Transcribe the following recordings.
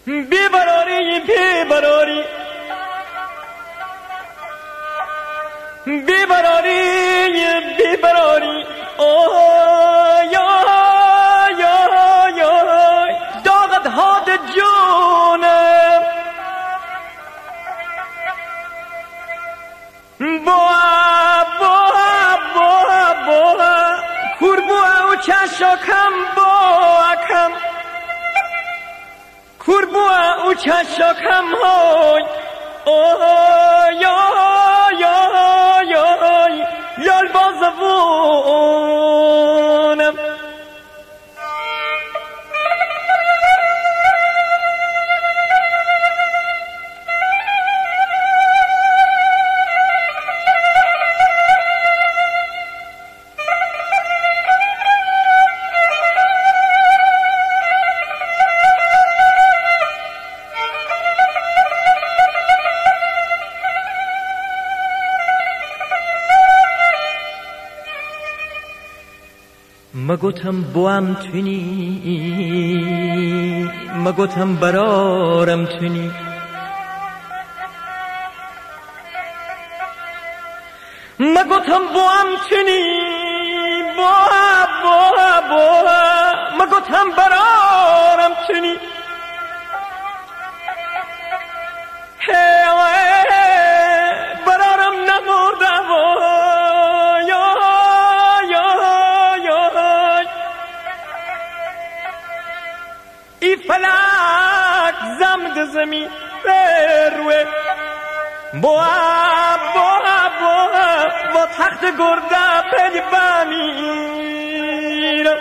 بیبراری بیبراری بیبراری بیبراری اوی اوی اوی اوی داغت هاد جونم بوا بوا بوا بوا کور بوا و چشاکم بوا کم کور بوا و چشاکم های اوی اوی اوی اوی لال بازوونم مگوتم بوام تونی مگوتم برارم تونی مگوتم بوام تونی بوا بوا بوا مگوتم برارم تونی برارم نمودم ای فلک زمد زمین بروه بوا بوا بوا با تخت گرده پلی بمیرم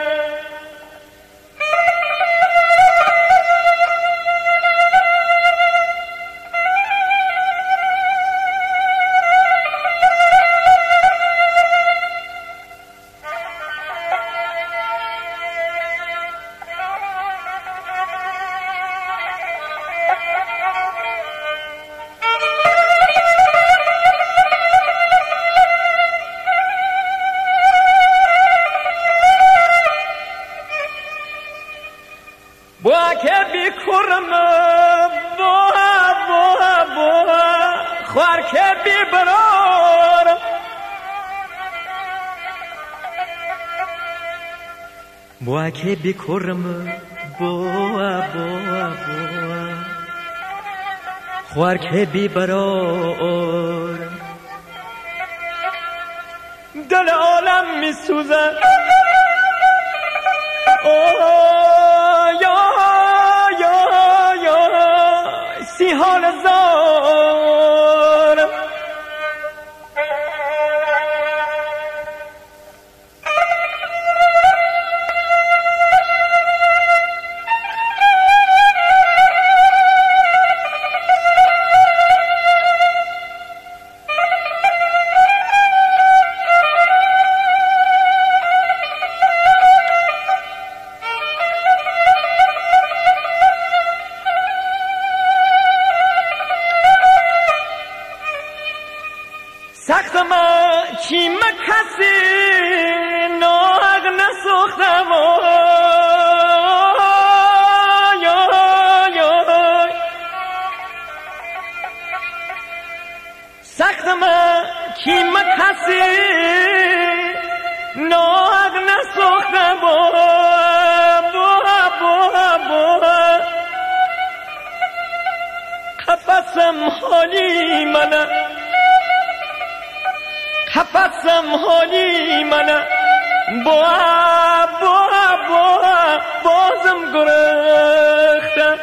بوا که بی کرم بوا بوا بوا خوار که بی برارم بوا که بی کرم بوا بوا بوا خوار که بی برارم دل عالم می سوزن سی حال زارم سختم کی مکسی ناغ نسوختم سختم کی مکسی ناغ نسوختم بوا بوا بوا قفصم حالی منه قفصم حالی منه بوا بوا بوا بازم گرختم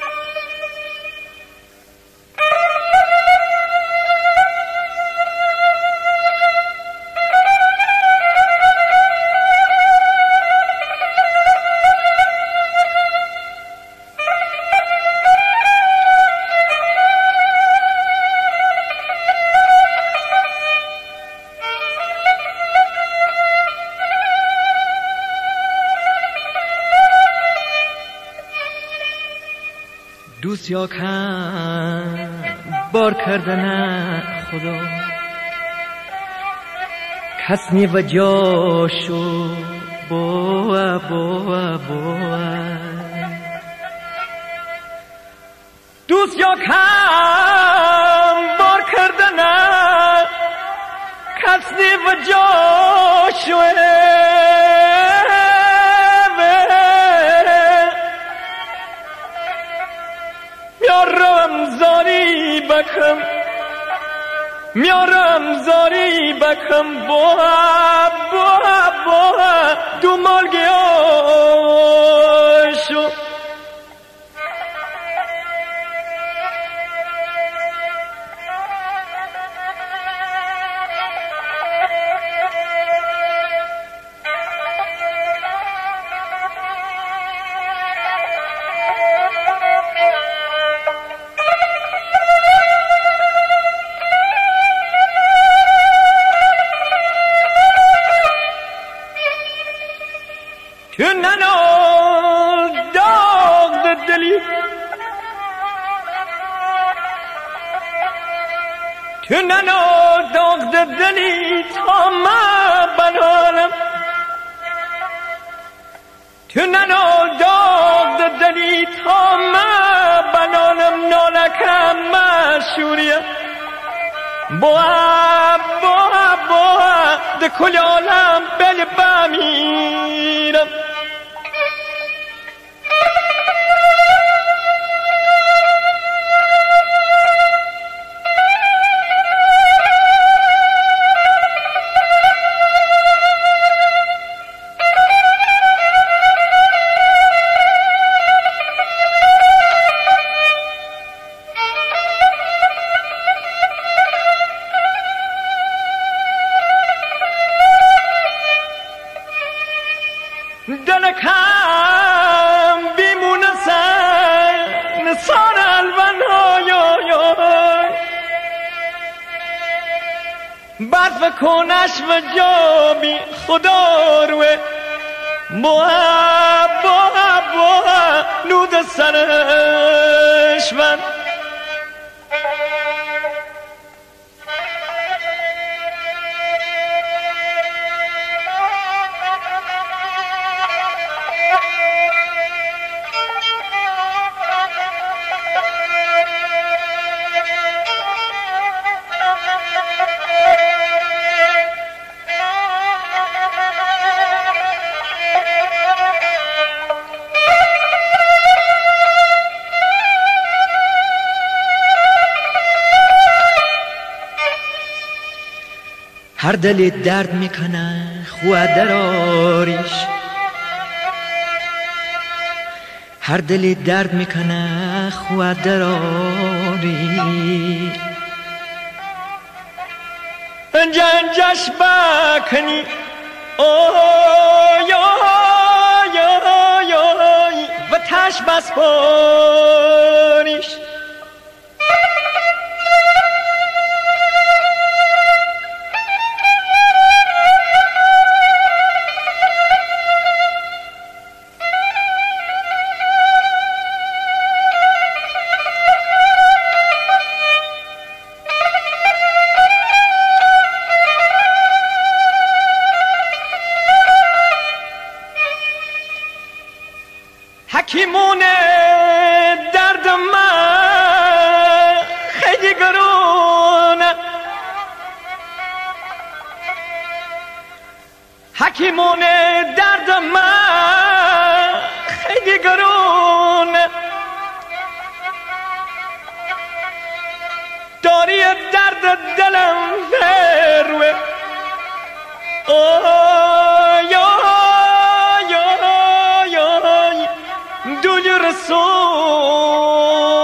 دوست یا کم بار کردن خدا کس نی و جاشو بوا بوا بوا دوست یا کم بار کردنه کسی و جاشوه میارم زاری بکم بوها دو مالگی آشو تو ننال داغ دلی تو ننال داغ دلی تا ما بنالم تو ننال داغ دلی تا ما بنالم نالکم مشوریم بوها ده کل عالم بل بمیرم دلکم بیمونه نسان الون برف کنش و جابی خدا روه بوها نود سرش من هر دل درد میکنه خواه دراریش هر دل درد میکنه خواه دراری انجش بکنی و تش بس پاریش حکیمون درد من خیلی گرونه حکیمون درد من خیلی گرونه داری درد دلم فروه دوی رسول